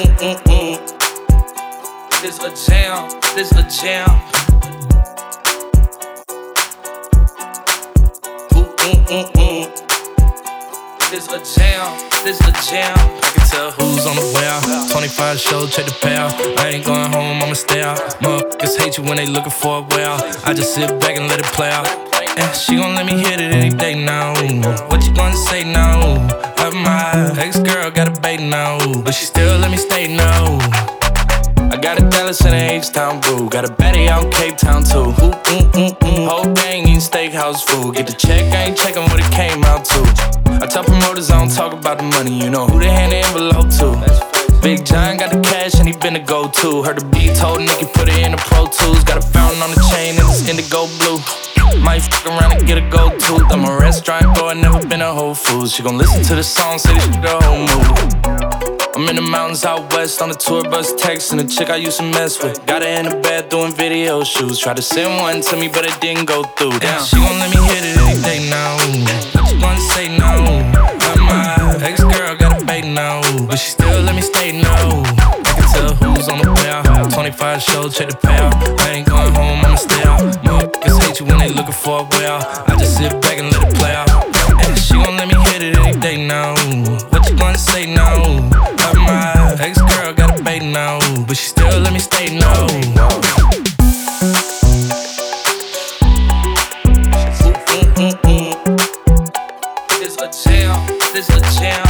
This a jam, this a jam. This a jam, this a jam. I can tell who's on the way out. 25 show, check the payout. I ain't going home, I'ma stay out. Motherfuckers hate you when they looking for a way out. I just sit back and let it play out. And she gon' let me hit it any day now. What you gonna say now? My ex-girl got a baby now, but she still let me stay now. I got a Dallas and an H-Town boo. Got a baddie out in Cape Town too. Whole gang eating steakhouse food. Get the check, I ain't checking what it came out to. I tell promoters I don't talk about the money. You know who they hand the envelope to. Big John got the cash and he been the go-to. Heard the beat told Nicky put it in the Pro Tools. Got a fountain on the chain and it's indigo blue. Might fuck around and get a gold tooth. I'm a restaurant boy, never been a Whole Foods. She gon' listen to the song, say this shit the whole mood. I'm in the mountains out west on the tour bus texting a chick I used to mess with. Got her in the bed doing video shoots. Tried to send one to me but it didn't go through. Damn, she gon' let me hit it any day now. What you gonna say now? My ex-girl got a baby now, but she still let me stay now. I can tell who's on the way out. 25 show, check the payout. I ain't going home, I'ma stay out. Motherfuckers hate you when they looking for a way out. I just sit back and let it play out. And she gon' let me hit it any day now. What you gonna say now? My ex-girl got a baby now, but she still let me stay now. This a jam, this a jam.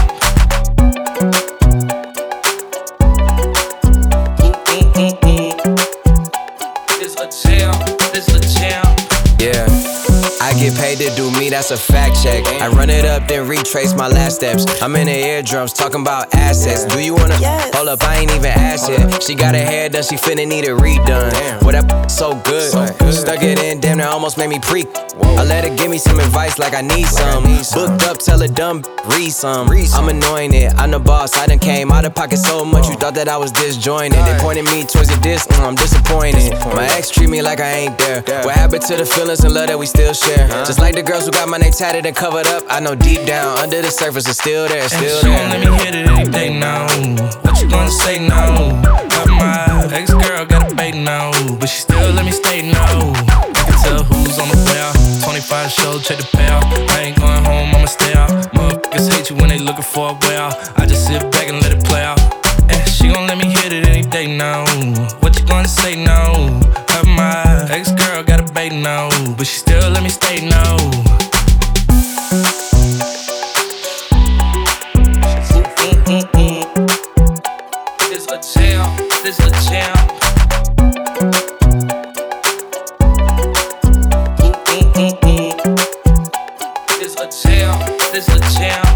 This a jam, this a jam. Yeah, I get paid to do me, that's a fact check. I run it up, then retrace my last steps. I'm in the eardrums, talking about assets. Do you wanna? Hold up, I ain't even asked yet. She got her hair done, she finna need it redone. Well, that so good. Stuck it in, damn, that almost made me preak. I let her give me some advice like I need some. Booked up, tell her dumb, read some. I'm annoying it, I'm the boss. I done came out of pocket so much, you thought that I was disjointed. They pointed me towards your disc, I'm disappointed. My ex treat me like I ain't there. What happened to the feelings and love that we still share? Just like the girls who got my name tatted and covered up, I know deep down, under the surface, it's still there, still there. She gon' let me hit it any day now. What you gonna say now? My ex-girl got a baby now, but she still let me stay now. I can tell who's on the way out. 25 show, check the payout. I ain't going home, I'ma stay out. Motherfuckers hate you when they looking for a way out. I just sit back and let it play out. And she gon' let me hit it any day now. What you gonna say now? My ex-girl got a baby now, but she still let me stay now. This a jam, this a jam. This a jam, this a jam.